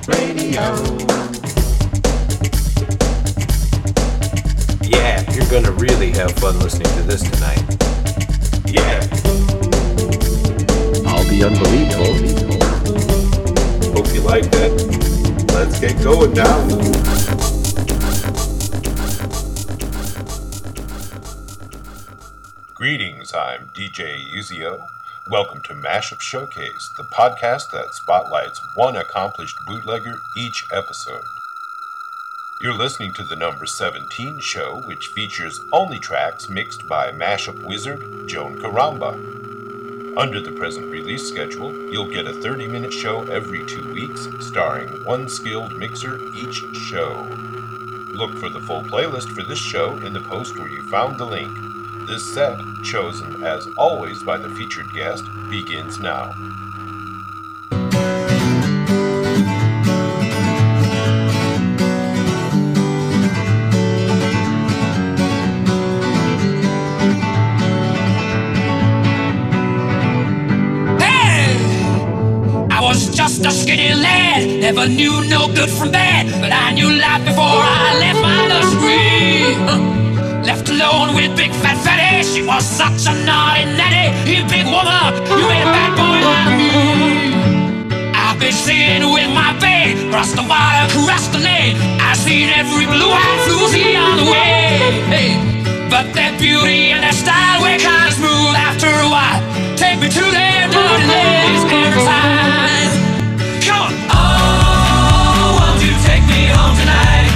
Radio. Yeah, you're gonna really have fun listening to this tonight. Yeah. I'll be unbelievable. Hope you like that. Let's get going now. Greetings, I'm DJ Uzio. Welcome to Mashup Showcase, the podcast that spotlights one accomplished bootlegger each episode. You're listening to the number 17 show, which features only tracks mixed by mashup wizard Joan Caramba. Under the present release schedule, you'll get a 30-minute show every 2 weeks, starring one skilled mixer each show. Look for the full playlist for this show in the post where you found the link. This set, chosen as always by the featured guest, begins now. Hey! I was just a skinny lad, never knew no good from bad, but I knew life before I left my nursery. Left alone with big fat fatty, she was such a naughty natty. You big woman, you made a bad boy out of me. I've been singing with my babe, across the water, across the lake. I've seen every blue-eyed floozy on the way. Hey, but their beauty and their style were kind of smooth after a while. Take me to their dirty legs every time. Come on. Oh, won't you take me home tonight?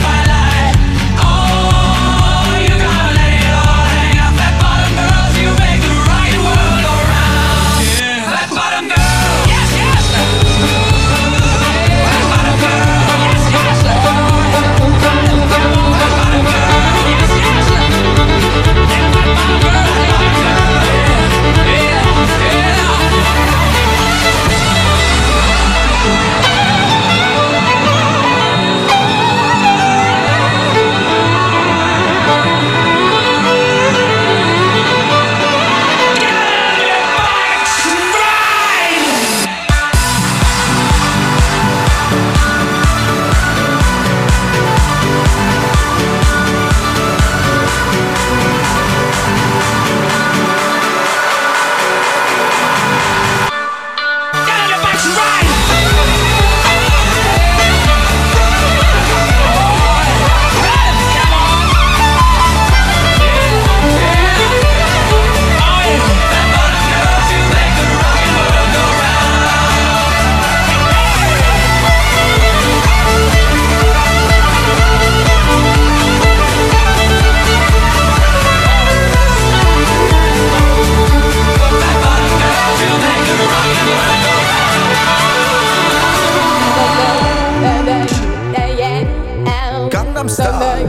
You Gangnam Style.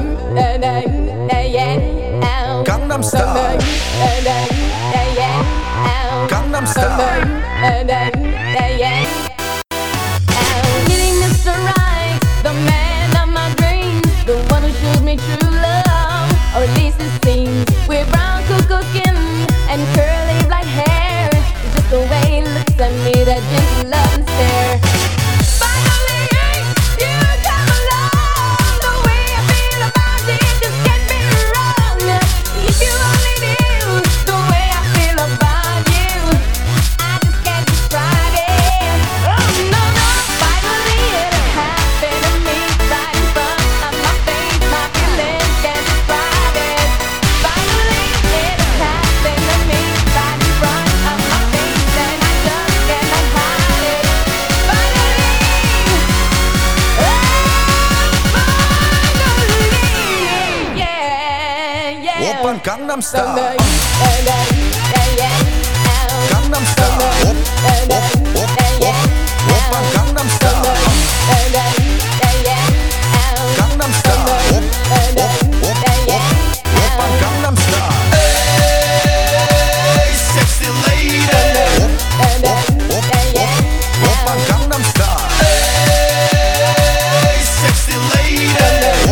Gangnam Style. Gangnam Style. Meeting Mr. Right, the man of my dreams, the one who shows me true love, or at least it seems. With brown cocoa skin and curly black hair, just the way he looks at me, that gentle love and stare. Finally, you come along. The way I feel about it just can't be wrong. If you only knew the way I feel about you, I just can't describe it. Oh no, no. Finally it happened to me right in front of my face. My feelings can't describe it. Finally it happened to me right in front of my face, and I just cannot hide it. Finally, yeah. Open Gangnam Style. Gangnam Style. Open Gangnam Style. Gangnam Style. Open Gangnam Style. Hey, sexy lady. Open Gangnam Style. Hey, sexy lady.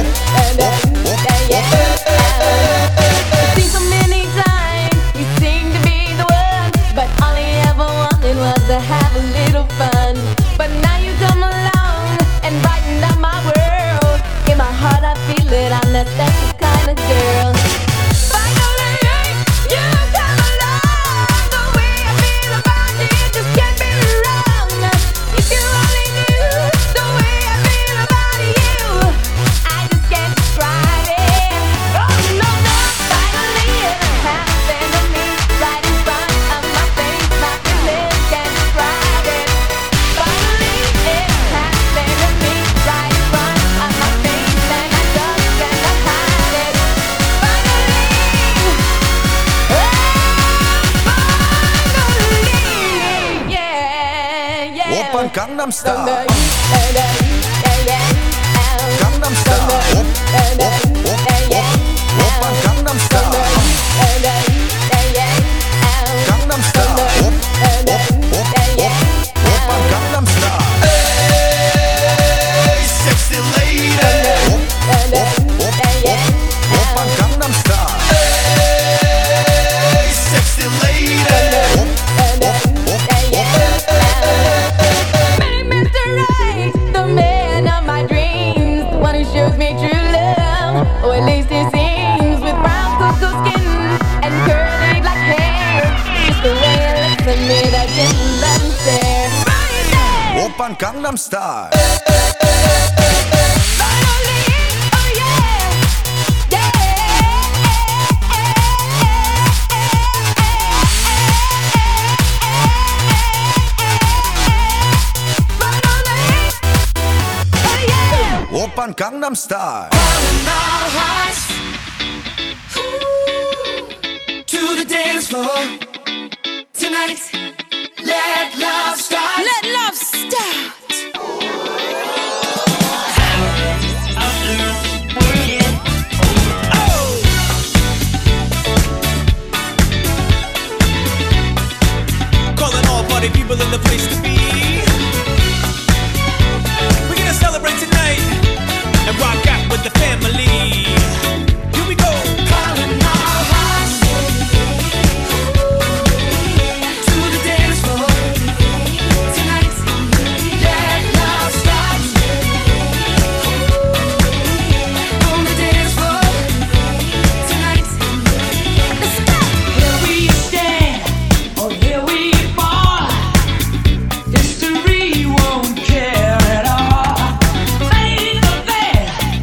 It seems so many times you seem to be the one, but all he ever wanted was to have a little fun. But now you come along and brighten up my world. In my heart I feel it, I'm that special kind of girl. Finally, you come along. The way I feel about you just can't be wrong. If you only knew the way I feel about you, I just can't describe it. Oh no, no. Finally it happened to me right in front of my face. My feelings can't describe it. Finally it happened to me right in front of my face, and I just cannot hide it. Finally, yeah. Open Gangnam Style. Gangnam Style. Open Gangnam Style. Gangnam Style. Open Gangnam Style. Hey, sexy lady. Open Gangnam Style. Hey, sexy lady. Meeting Mr. Right, the man of my dreams, the one who shows me true love, or at least it seems. With brown cocoa skin and curly black hair, just the way he looks at me, that gentle love and stare. Right there. Open Gangnam Style. Finally, oh yeah, Open Gangnam Style. To the dance floor tonight. Let love start. Let love start. Calling all party people in the place to be. We're gonna celebrate tonight and rock out with the family. Here we go. Calling our hearts to the dance floor tonight. Let love start. On the dance floor tonight. Let's go. Here we stand, or here we fall. History won't care at all. Fade the veil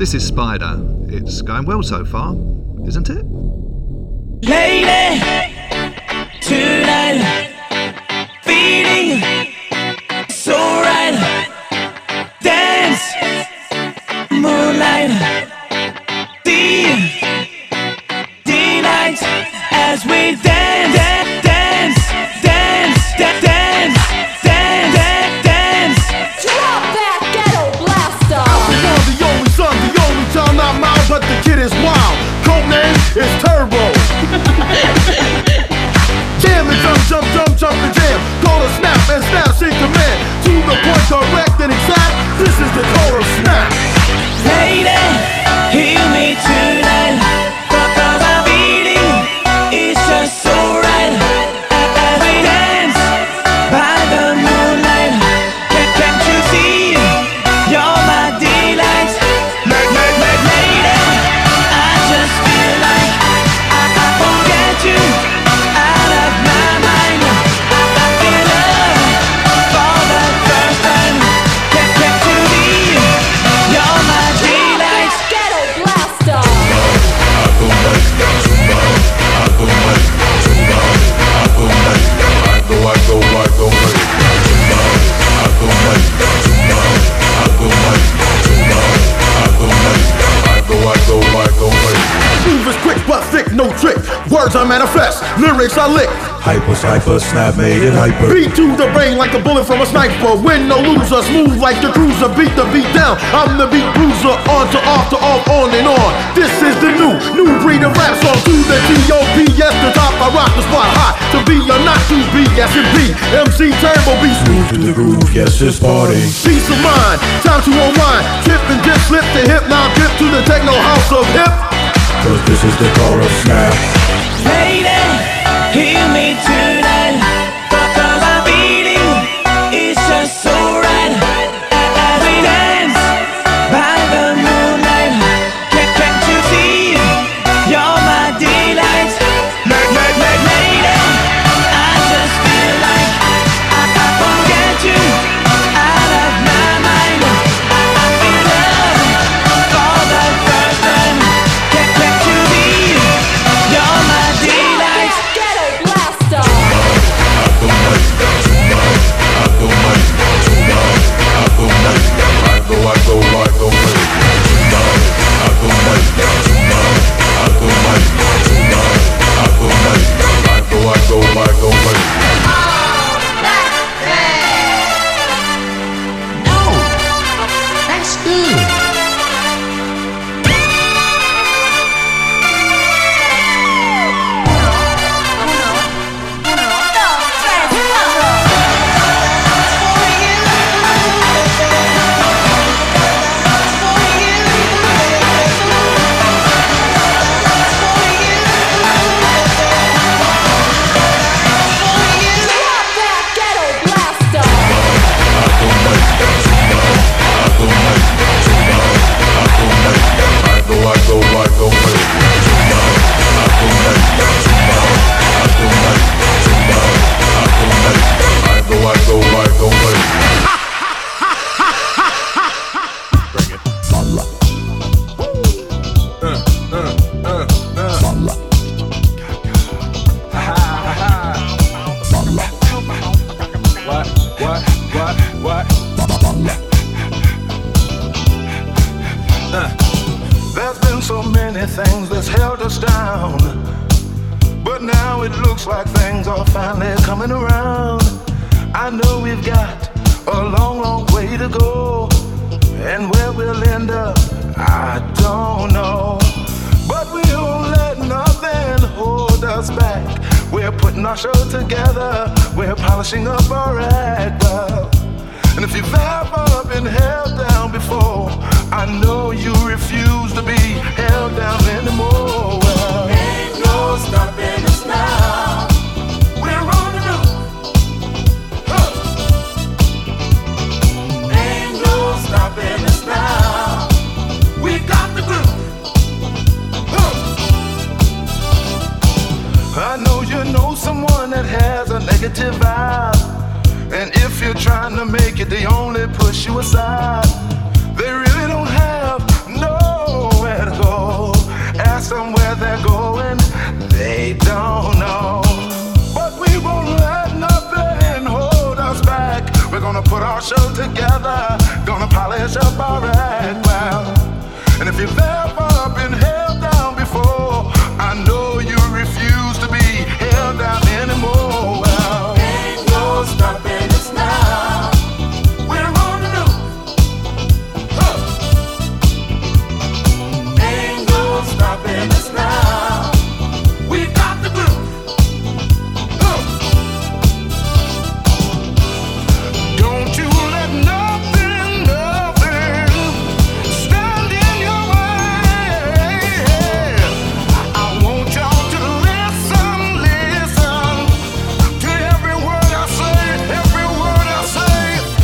this is Spider. It's going well so far, isn't it? Lady, tonight, feeling so right. Dance, moonlight, delight as we dance, dance, dance, dance, dance, dance. Drop that ghetto blaster. I'm the only son, the only child not mine, but the kid is wild. Codename is Turbo. Jam and jump, and jam. Call a snap and snap, sync command. To the point, correct and exact. This is the total snap. Lady, heal me tonight, 'cause I'm feeling it's just so right. As we dance by the moonlight, can't you see? You're my delight. Lady, I just feel like I forget you out of my mind. I feel love for the first time. Can't you see? You're my delight. Ghetto blaster. Move is quick but thick, no trick. Words I manifest, lyrics I lick. Hyper, snap made it hyper. Beat to the brain like a bullet from a sniper. Win no loser, smooth like the cruiser. Beat the beat down, I'm the beat bruiser. On to off, on and on. This is the new breed of rap song. To the T.O.P. Yes, the top, I rock the spot hot. To be or not to be, yes it be. MC Turbo be smooth To the groove, yes it's party. Peace of mind, time to unwind. Tip and dip, slip the hip, now dip to the techno house of hip. 'Cause this is the chorus snap. Lady, heal me tonight, 'cause I'm feeling it's just so right. As we dance by the moonlight, can't you see? You're my delight. Lady, I just feel like I forget you out of my mind. I feel love for the first time. Can't you see? You're my delight. Ghetto blaster. Drop that ghetto blaster. There's been so many things that's held us down, but now it looks like things are finally coming around. I know we've got a long way to go, and where we'll end up, I don't know. But we won't let nothing hold us back. We're putting our show together, we're polishing up our act up. And if you've ever been held down before, I know you refuse to be held down anymore. Well, ain't no stopping us now. We're on the move. Huh. Ain't no stopping us now. We got the groove. Huh. I know you know someone that has a negative vibe, and if you're trying to make it, they only push you aside. They really don't have no got somewhere they're going, they don't know. But we won't let nothing hold us back. We're gonna put our show together, gonna polish up our act well. And if you've ever been held down before, I know you refuse to be held down anymore. Well, ain't no stopping us now. We're on the move. Ain't no stopping us now. We've got the groove. Don't you let nothing stand in your way. I want y'all to listen to every word I say, every word I say.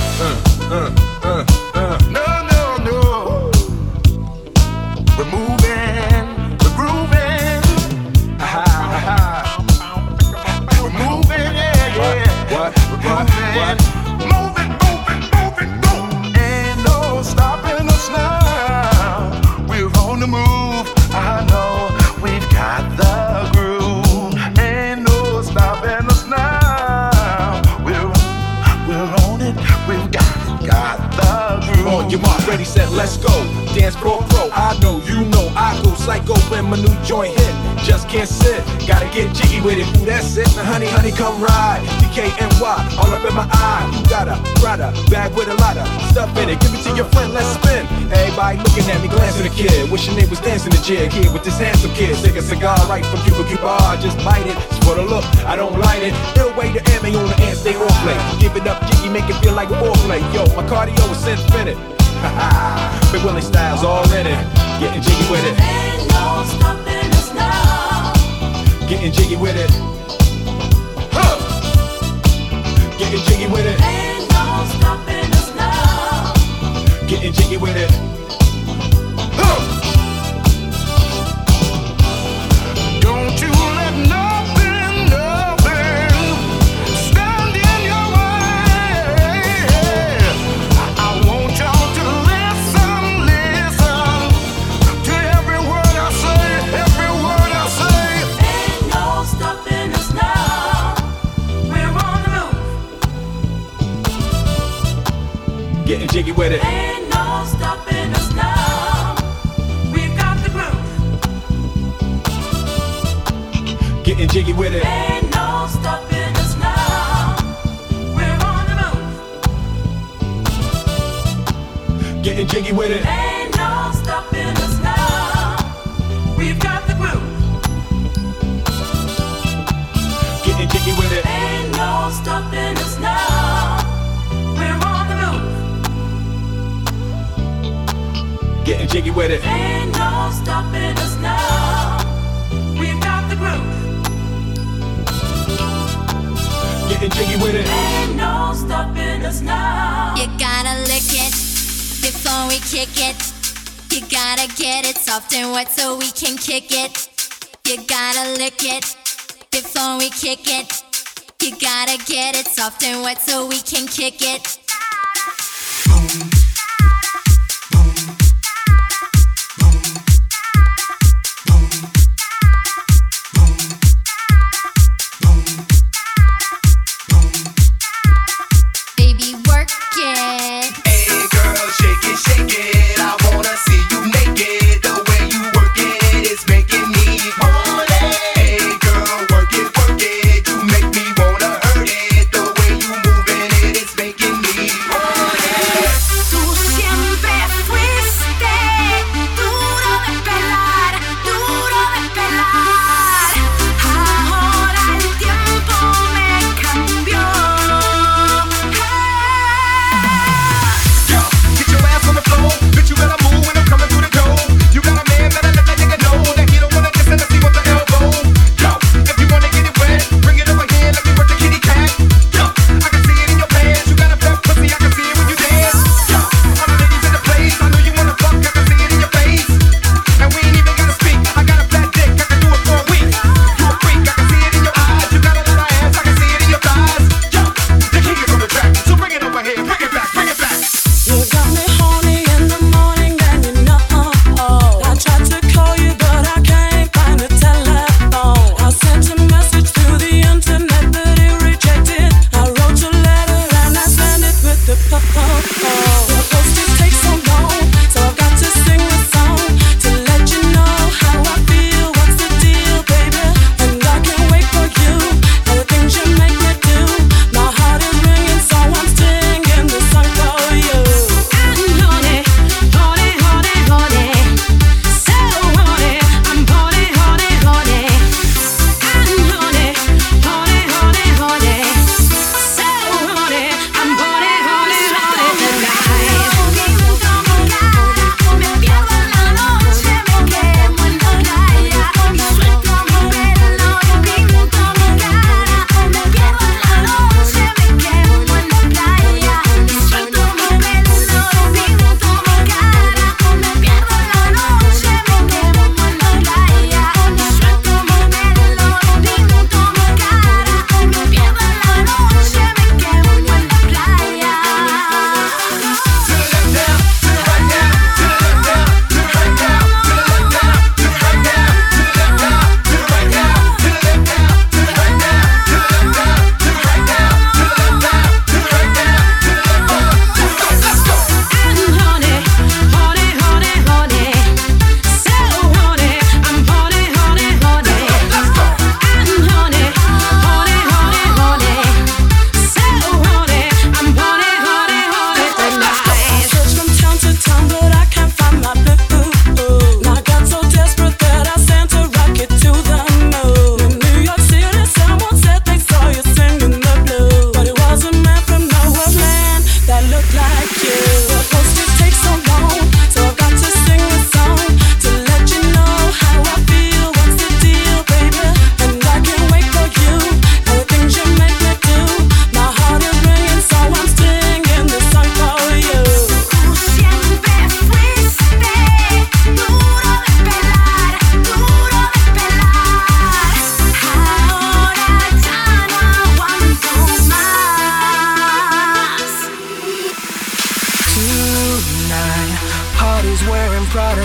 No, no, no. We're moving, we're grooving. We're moving, yeah, yeah. We're grooving. Moving, moving, moving, moving. Ain't no stopping us now. We're on the move. I know we've got the groove. Ain't no stopping us now. We're on it. We've got the groove. On your mark, ready, set, let's go. Dance pro. I know, you know, I go psycho when my new joint hit. Just can't sit, gotta get jiggy with it. Ooh, that's it. Now, honey, come ride. DKNY, all up in my eye. You got a Prada bag with a lot of stuff in it. Give it to your friend, let's spin. Everybody looking at me, glancing at the kid. Wishing they was dancing the jig here with this handsome kid. Take a cigar right from Cuba. I just bite it. It's for the look, I don't light it. Ill way to ammo on the ant, stay on play. Give it up, jiggy, make it feel like foreplay. Yo, my cardio is infinite. Big Willie Styles all in it. Getting jiggy with it. Ain't no stopping us now. Getting jiggy with it. Huh. Getting jiggy with it. Ain't no stopping us now. Getting jiggy with it. Huh. Don't you let nothing stand in your way. I want y'all to listen to every word I say, every word I say. Ain't no stopping us now. We're on the move. Getting jiggy with it. Ain't no stopping us now. We've got the groove. Getting jiggy with it. Ain't no stopping us now. We're on the move. Getting jiggy with it. Ain't no stopping us now. We've got the groove. Getting jiggy with it. Ain't no stopping us now. We're on the move. Getting jiggy with it. Ain't no stopping us now. We've got the groove. Getting jiggy with it. Ain't no stopping us now. You gotta lick it before we kick it. You gotta get it soft and wet so we can kick it. You gotta lick it before we kick it. You gotta get it soft and wet so we can kick it. Baby, work it. Hey girl, shake it, shake it. I wanna see you naked. The way you work it is making me want it. Hey girl, work it, you make me wanna hurt it. The way you moving it is making me want it.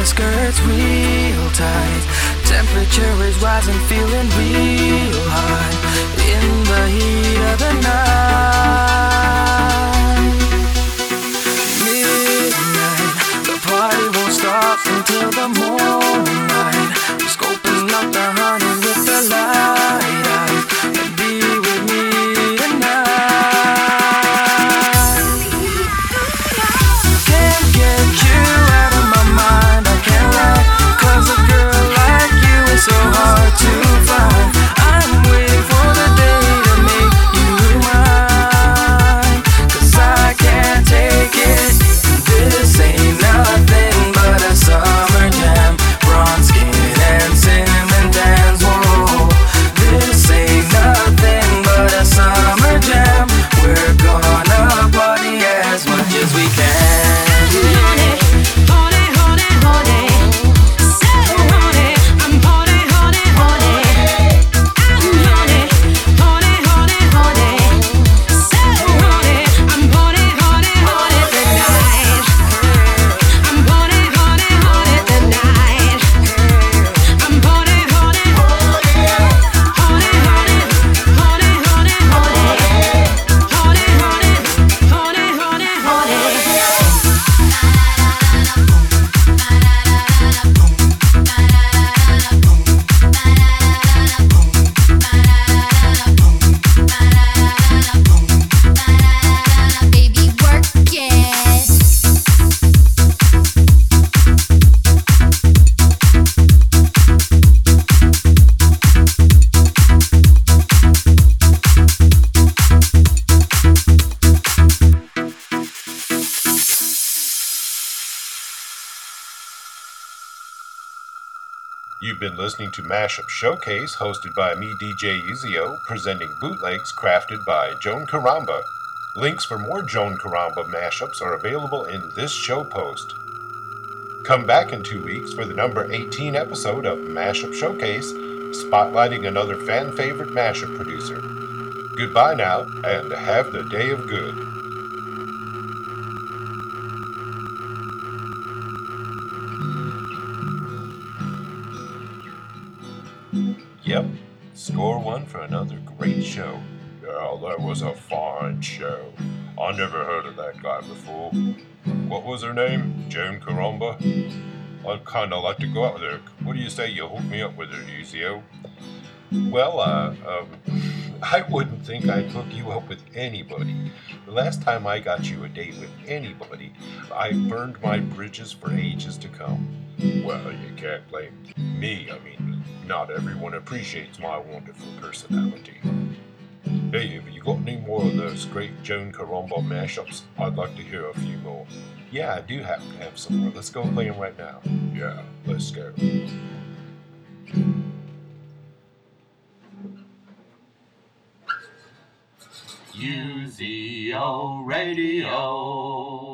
skirts real tight. Temperature is rising, feeling real hot in the heat of the night. Midnight, the party won't stop until the morning light. We're scoping out the honey with the light out, and be with me tonight. Can't get you out of my mind, I can't lie, 'cause a girl like you is so hard to find. I'm waiting for the day to make you mine, 'cause I can't take it. This ain't nothing but a summer jam, bronze skin and cinnamon tans. Whoa, this ain't nothing but a summer jam. We're gonna party as much as we can. You've been listening to Mashup Showcase, hosted by me, DJ Uzio, presenting bootlegs crafted by Joan Caramba. Links for more Joan Caramba mashups are available in this show post. Come back in 2 weeks for the number 18 episode of Mashup Showcase, spotlighting another fan-favorite mashup producer. Goodbye now, and have the day of good. Yep, score one for another great show. Yeah, that was a fine show. I never heard of that guy before. What was her name? Joan Caramba? I'd kinda like to go out with her. What do you say you hook me up with her, Uzio? Well, I wouldn't think I'd hook you up with anybody. The last time I got you a date with anybody, I burned my bridges for ages to come. Well, you can't blame me. I mean, not everyone appreciates my wonderful personality. Hey, have you got any more of those great Joan Caramba mashups? I'd like to hear a few more. Yeah, I do happen to have some more. Let's go play them right now. Yeah, let's go. Uzio Radio.